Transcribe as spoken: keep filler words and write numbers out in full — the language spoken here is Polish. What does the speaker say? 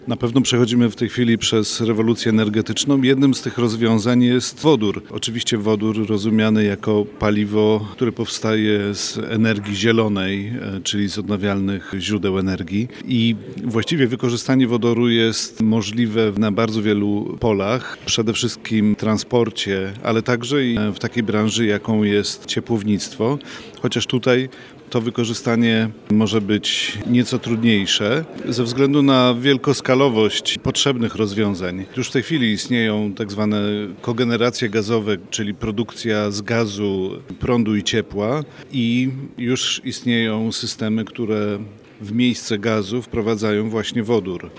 Na pewno przechodzimy w tej chwili przez rewolucję energetyczną. Jednym z tych rozwiązań jest wodór. Oczywiście wodór rozumiany jako paliwo, które powstaje z energii zielonej, czyli z odnawialnych źródeł energii. I właściwie wykorzystanie wodoru jest możliwe na bardzo wielu polach, przede wszystkim w transporcie, ale także i w takiej branży, jaką jest ciepłownictwo. Chociaż tutaj to wykorzystanie może być nieco trudniejsze ze względu na wielkoskalowość potrzebnych rozwiązań. Już w tej chwili istnieją tak zwane kogeneracje gazowe, czyli produkcja z gazu, prądu i ciepła, i już istnieją systemy, które w miejsce gazu wprowadzają właśnie wodór.